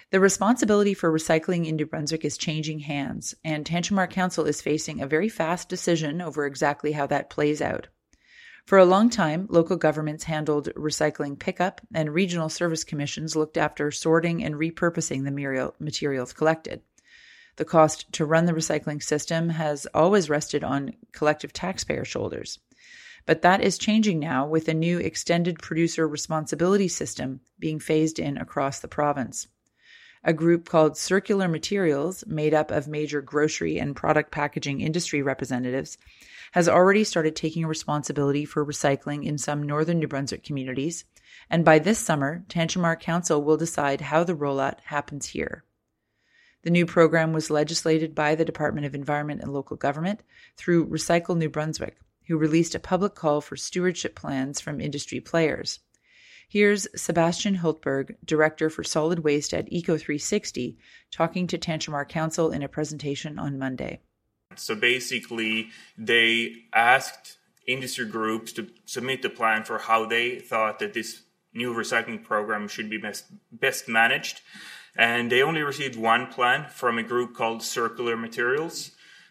The responsibility for recycling in New Brunswick is changing hands, and Tantramar Council is facing a very fast decision over exactly how that plays out. For a long time, local governments handled recycling pickup, and regional service commissions looked after sorting and repurposing the materials collected. The cost to run the recycling system has always rested on collective taxpayer shoulders. But that is changing now with a new extended producer responsibility system being phased in across the province. A group called Circular Materials, made up of major grocery and product packaging industry representatives, has already started taking responsibility for recycling in some northern New Brunswick communities, and by this summer, Tantramar Council will decide how the rollout happens here. The new program was legislated by the Department of Environment and Local Government through Recycle New Brunswick, who released a public call for stewardship plans from industry players. Here's Sebastian Hultberg, Director for Solid Waste at Eco360, talking to Tantramar Council in a presentation on Monday. So basically, they asked industry groups to submit a plan for how they thought that this new recycling program should be best managed. And they only received one plan from a group called Circular Materials.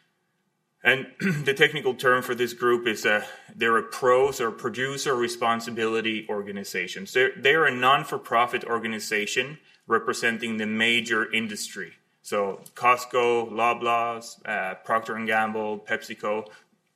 And the technical term for this group is they're a PROS, or Producer Responsibility Organization. So they're a non-for-profit organization representing the major industry. So Costco, Loblaws, Procter & Gamble, PepsiCo,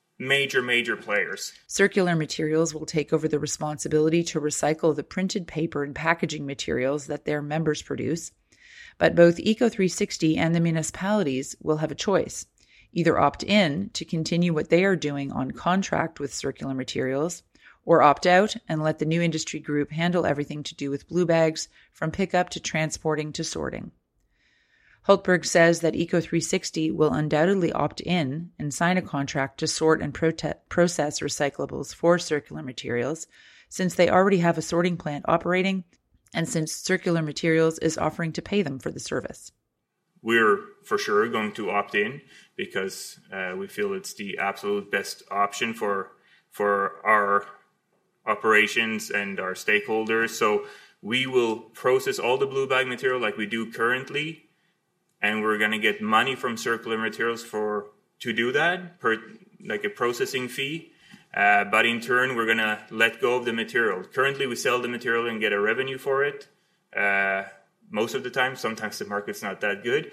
major players. Circular Materials will take over the responsibility to recycle the printed paper and packaging materials that their members produce. But both Eco360 and the municipalities will have a choice. Either opt in to continue what they are doing on contract with Circular Materials, or opt out and let the new industry group handle everything to do with blue bags, from pickup to transporting to sorting. Hultberg says that Eco360 will undoubtedly opt in and sign a contract to sort and process recyclables for Circular Materials, since they already have a sorting plant operating and since Circular Materials is offering to pay them for the service. We're for sure going to opt in because we feel it's the absolute best option for our operations and our stakeholders. So we will process all the blue bag material like we do currently, and we're going to get money from Circular Materials to do that, like a processing fee. But in turn, we're going to let go of the material. Currently, we sell the material and get a revenue for it. Most of the time, sometimes the market's not that good.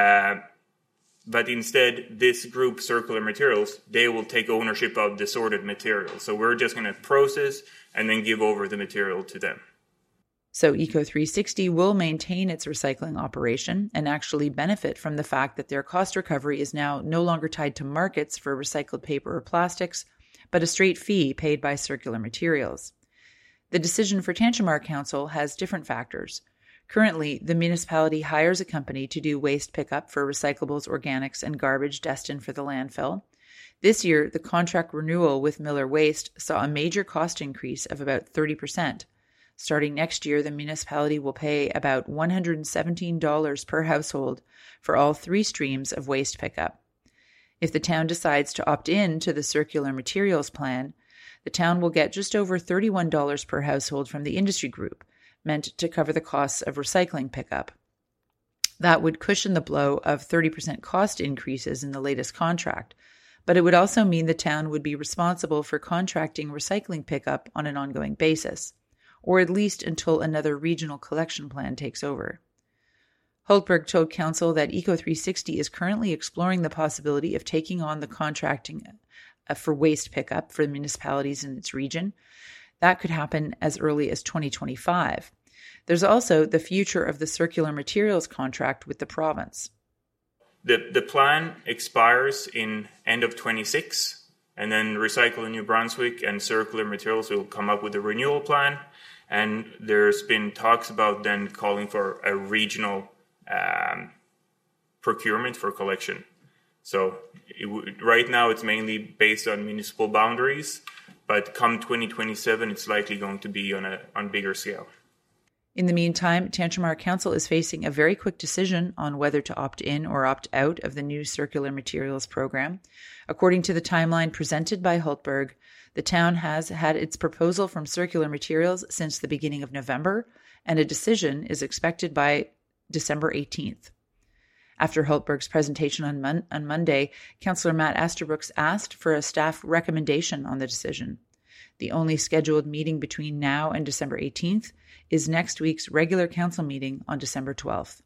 But instead, this group, Circular Materials, they will take ownership of the sorted material. So we're just going to process and then give over the material to them. So Eco360 will maintain its recycling operation and actually benefit from the fact that their cost recovery is now no longer tied to markets for recycled paper or plastics, but a straight fee paid by Circular Materials. The decision for Tantramar Council has different factors. Currently, the municipality hires a company to do waste pickup for recyclables, organics, and garbage destined for the landfill. This year, the contract renewal with Miller Waste saw a major cost increase of about 30%. Starting next year, the municipality will pay about $117 per household for all 3 streams of waste pickup. If the town decides to opt in to the Circular Materials plan, the town will get just over $31 per household from the industry group, meant to cover the costs of recycling pickup. That would cushion the blow of 30% cost increases in the latest contract, but it would also mean the town would be responsible for contracting recycling pickup on an ongoing basis, or at least until another regional collection plan takes over. Hultberg told Council that Eco360 is currently exploring the possibility of taking on the contracting for waste pickup for the municipalities in its region. That could happen as early as 2025. There's also the future of the Circular Materials contract with the province. The plan expires in end of 26, and then Recycle in New Brunswick and Circular Materials will come up with a renewal plan. And there's been talks about then calling for a regional procurement for collection. So right now it's mainly based on municipal boundaries, but come 2027 it's likely going to be on bigger scale. In the meantime, Tantramar Council is facing a very quick decision on whether to opt in or opt out of the new Circular Materials program. According to the timeline presented by Hultberg, the town has had its proposal from Circular Materials since the beginning of November, and a decision is expected by December 18th. After Hultberg's presentation on Monday, Councillor Matt Asterbrooks asked for a staff recommendation on the decision. The only scheduled meeting between now and December 18th is next week's regular council meeting on December 12th.